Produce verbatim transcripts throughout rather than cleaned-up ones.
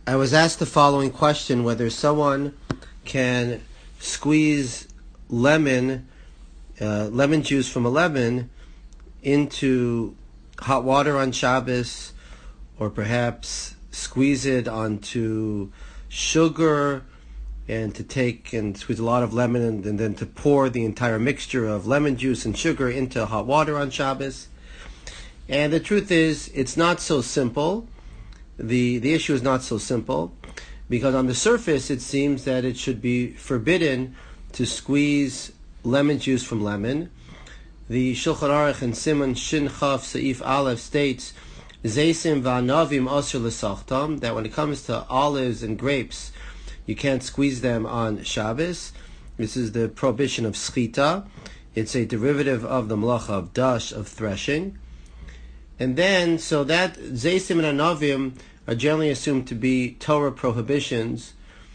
I was asked the following question, whether someone can squeeze lemon, uh, lemon juice from a lemon into hot water on Shabbos, or perhaps squeeze it onto sugar and to take and squeeze a lot of lemon and, and then to pour the entire mixture of lemon juice and sugar into hot water on Shabbos. And the truth is, it's not so simple. The the issue is not so simple, because on the surface it seems that it should be forbidden to squeeze lemon juice from lemon. The Shulchan Aruch in Siman Shin Chaf Seif Aleph states, Zeisim va'anavim asur l'sachtam, that when it comes to olives and grapes, you can't squeeze them on Shabbos. This is the prohibition of schita. It's a derivative of the malacha of dash, of threshing. And then, so that Zeisim and Anavim are generally assumed to be Torah prohibitions,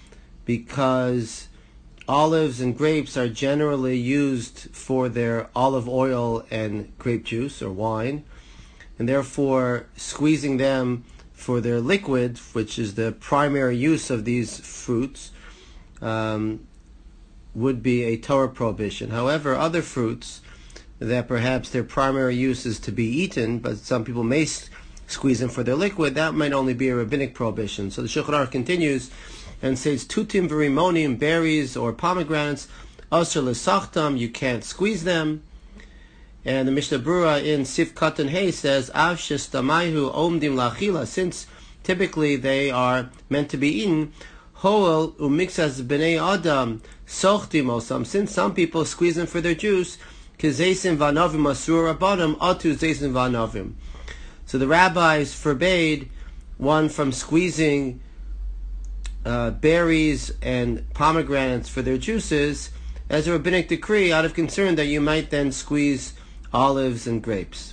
because olives and grapes are generally used for their olive oil and grape juice or wine, and therefore squeezing them for their liquid, which is the primary use of these fruits, um, would be a Torah prohibition. However, other fruits that perhaps their primary use is to be eaten, but some people may s- squeeze them for their liquid, that might only be a rabbinic prohibition. So the Shulchan Aruch continues and says, tutim v'rimonim, berries or pomegranates, asur l'sachtam, you can't squeeze them. And the Mishnah Berurah in Sif Katan Hay says, av shestamayhu omdim lachila, since typically they are meant to be eaten, hoel umixas b'nei adam sochtim osam, since some people squeeze them for their juice, Kizeisim v'anavim asur rabbanim atu zeisim v'anavim. So the rabbis forbade one from squeezing uh, berries and pomegranates for their juices as a rabbinic decree, out of concern that you might then squeeze olives and grapes.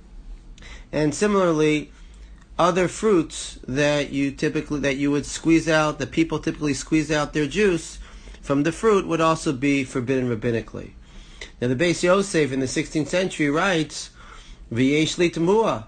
And similarly, other fruits that you typically that you would squeeze out, that people typically squeeze out their juice from the fruit, would also be forbidden rabbinically. Now the Beis Yosef in the sixteenth century writes, V'yesh li temua,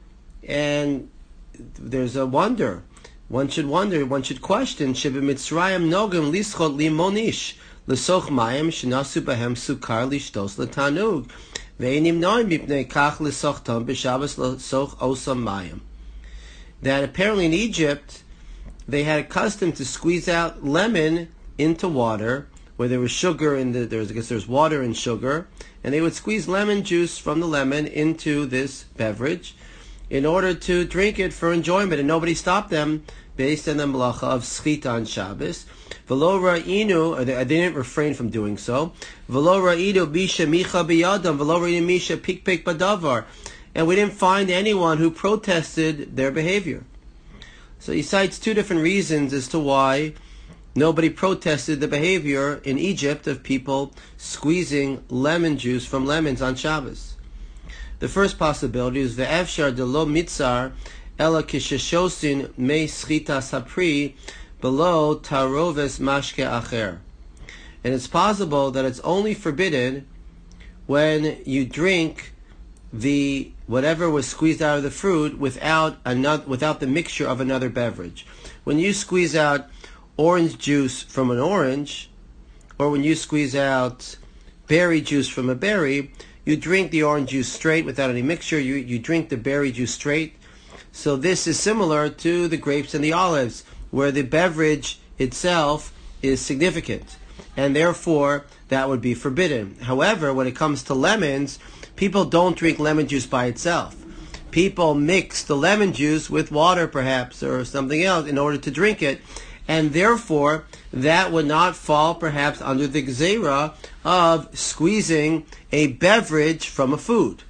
and there's a wonder. One should wonder, one should question, Shebe Mitzrayim nogam lischot limonish, l'soch mayim shenasu bahem sukar lishtos l'tanug, ve'enim noim mipnei kach l'soch tom b'shabbos l'soch osam mayim. That apparently in Egypt, they had a custom to squeeze out lemon into water, where there was sugar in the, there's, I guess there's water and sugar, and they would squeeze lemon juice from the lemon into this beverage in order to drink it for enjoyment, and nobody stopped them based on the malacha of schita on Shabbos. V'lo ra'inu, they didn't refrain from doing so. V'lo ra'inu bisha micha biyadam, v'lo ra'inu misha pikpik badavar, and we didn't find anyone who protested their behavior. So he cites two different reasons as to why nobody protested the behavior in Egypt of people squeezing lemon juice from lemons on Shabbos. The first possibility is ve'efshar de lo mitzar ela kisheshosin me schita sapri below taroves mashke acher. And it's possible that it's only forbidden when you drink the whatever was squeezed out of the fruit without another, without the mixture of another beverage. When you squeeze out orange juice from an orange, or when you squeeze out berry juice from a berry, you drink the orange juice straight without any mixture. You you drink the berry juice straight. So this is similar to the grapes and the olives, where the beverage itself is significant, and therefore that would be forbidden. However, when it comes to lemons, people don't drink lemon juice by itself. People mix the lemon juice with water perhaps, or something else, in order to drink it, and therefore that would not fall perhaps under the gzeira of squeezing a beverage from a food.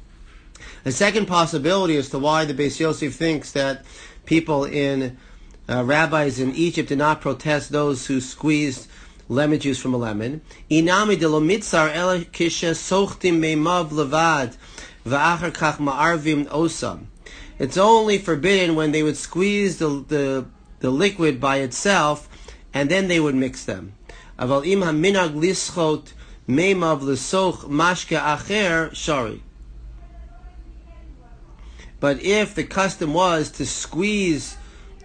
The second possibility as to why the Beis Yosef thinks that people in uh, rabbis in Egypt did not protest those who squeezed lemon juice from a lemon. Inami de lo mitzar ela kisha sochtim meimav levad va'achar kach ma'arvim osam. It's only forbidden when they would squeeze the the the liquid by itself, and then they would mix them. Aval im haminag lischot meimav lesoch mashke acher shari. But if the custom was to squeeze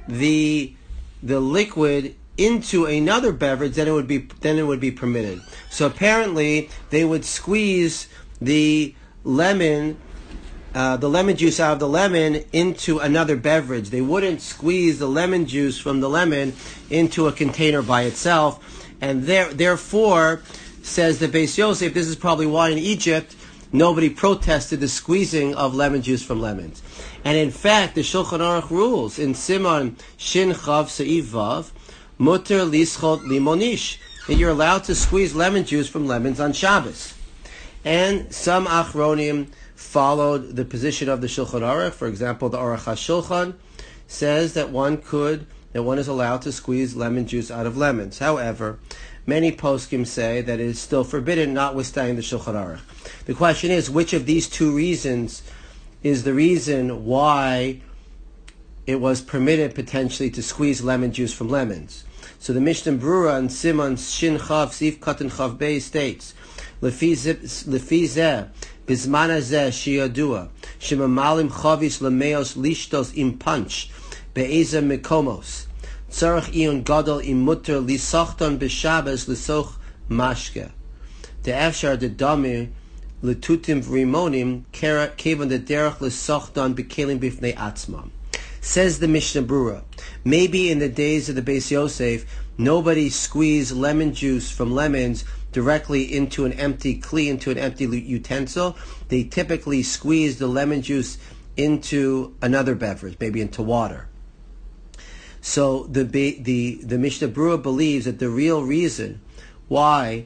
the the liquid into another beverage, then it would be then it would be permitted. So apparently they would squeeze the lemon, uh, the lemon juice out of the lemon into another beverage. They wouldn't squeeze the lemon juice from the lemon into a container by itself, and there, therefore, says the Beis Yosef, this is probably why in Egypt nobody protested the squeezing of lemon juice from lemons. And in fact, the Shulchan Aruch rules in Siman Shin Chav Se'iv Vav, Mutter lischot limonish, that you're allowed to squeeze lemon juice from lemons on Shabbos. And some Achronim followed the position of the Shulchan Aruch. For example, the Aruch HaShulchan says that one could, that one is allowed to squeeze lemon juice out of lemons. However, many poskim say that it is still forbidden, notwithstanding the Shulchan Aruch. The question is, which of these two reasons is the reason why it was permitted potentially to squeeze lemon juice from lemons? So the Mishnah Brura and Simon Shin Chav Sif Katan Chav Bey states, Lefi zeh bizman hazeh sheyadua shemamalim chavis lemeos lishtos im punch be'eza mekomos tzarich ion gadol im mutter lisachton b'shabes lisoch mashke de'efshar dedami letutim v'rimonim kevan dederach lisachton b'kelim b'fnei atzmam. Says the Mishnah Brura, maybe in the days of the Beis Yosef, nobody squeezed lemon juice from lemons directly into an empty kli, into an empty utensil. They typically squeeze the lemon juice into another beverage, maybe into water. So the the the Mishnah Brura believes that the real reason why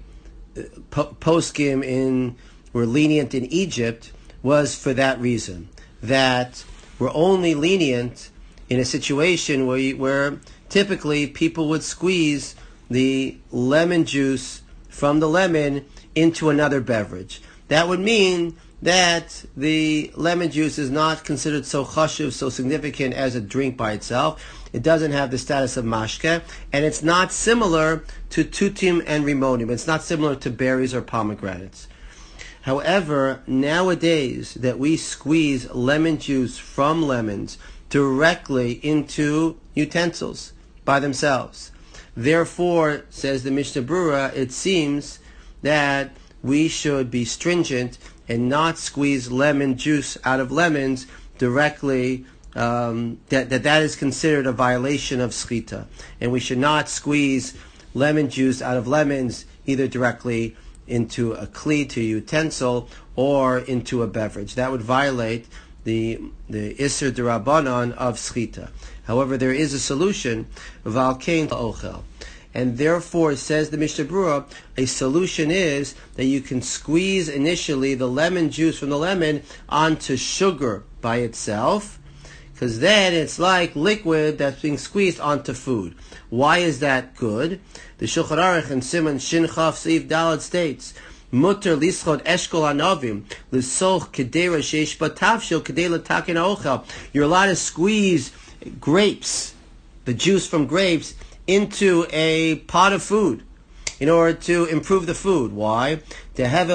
poskim in were lenient in Egypt was for that reason, that we're only lenient in a situation where you, where typically people would squeeze the lemon juice from the lemon into another beverage. That would mean that the lemon juice is not considered so chashuv, so significant as a drink by itself. It doesn't have the status of mashke, and it's not similar to tutim and rimonim. It's not similar to berries or pomegranates. However, nowadays that we squeeze lemon juice from lemons directly into utensils by themselves, therefore, says the Mishnah Brura, it seems that we should be stringent and not squeeze lemon juice out of lemons directly, um, that, that that is considered a violation of schita. And we should not squeeze lemon juice out of lemons either directly into a kli, to a utensil, or into a beverage. That would violate the the Isser D'Rabbanan of Schita. However, there is a solution, Valkein Ochel. And therefore, says the Mishnah Brura, a solution is that you can squeeze initially the lemon juice from the lemon onto sugar by itself, because then it's like liquid that's being squeezed onto food. Why is that good? The Shulchan Aruch in Siman Shin Chav Seif Dalad states, Mutter lischot eshkol anavim lisoch kedera sheish batavshil kedei letaken haochel. You're allowed to squeeze grapes, the juice from grapes, into a pot of food in order to improve the food. Why? Because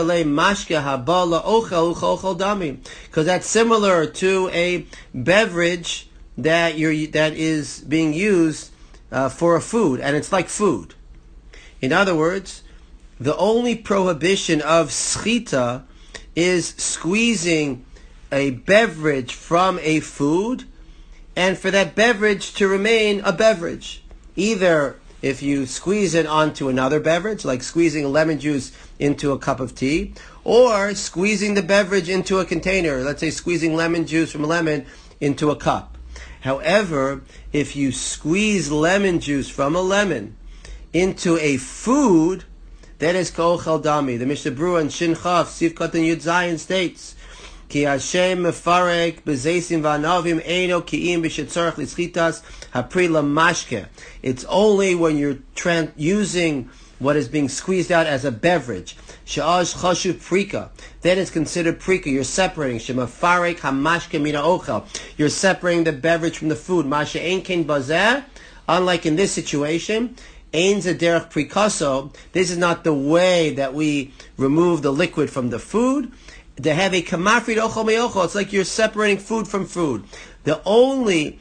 that's similar to a beverage that you're that is being used uh, for a food, and it's like food. In other words, the only prohibition of schita is squeezing a beverage from a food, and for that beverage to remain a beverage. Either if you squeeze it onto another beverage, like squeezing lemon juice into a cup of tea, or squeezing the beverage into a container, let's say squeezing lemon juice from a lemon into a cup. However, if you squeeze lemon juice from a lemon into a food, that is k'ochel dami. The Mishnah Brura and Shin Chav Sif Katan Yud Zayin states, Ki Hashem mefarek bezeisim v'anavim eino ki'im b'shetzorach l'schitas hapri lamashke. It's only when you're tran- using what is being squeezed out as a beverage. She'az chashuv prika. Then it's considered prika. You're separating. Shemafarek hamashke mina ochel. You're separating the beverage from the food. Mashe ein ken bazeh. Unlike in this situation, ein zederach prikaso. This is not the way that we remove the liquid from the food. To have a kamafrid ochel me'ochel. It's like you're separating food from food. The only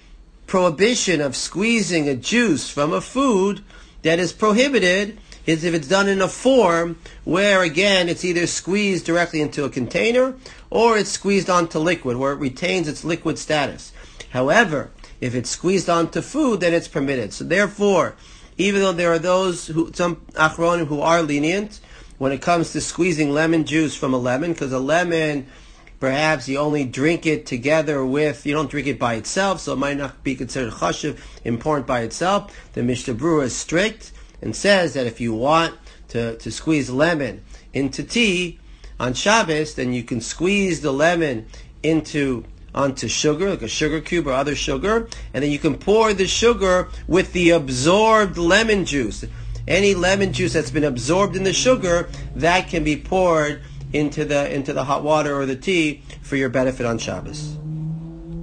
prohibition of squeezing a juice from a food that is prohibited is if it's done in a form where, again, it's either squeezed directly into a container or it's squeezed onto liquid, where it retains its liquid status. However, if it's squeezed onto food, then it's permitted. So therefore, even though there are those, who, some achronim who are lenient when it comes to squeezing lemon juice from a lemon, because a lemon, perhaps you only drink it together with, you don't drink it by itself, so it might not be considered chashuv, important by itself. The Mishnah Berurah is strict and says that if you want to, to squeeze lemon into tea on Shabbos, then you can squeeze the lemon into onto sugar, like a sugar cube or other sugar, and then you can pour the sugar with the absorbed lemon juice. Any lemon juice that's been absorbed in the sugar, that can be poured into the into the hot water or the tea for your benefit on Shabbos.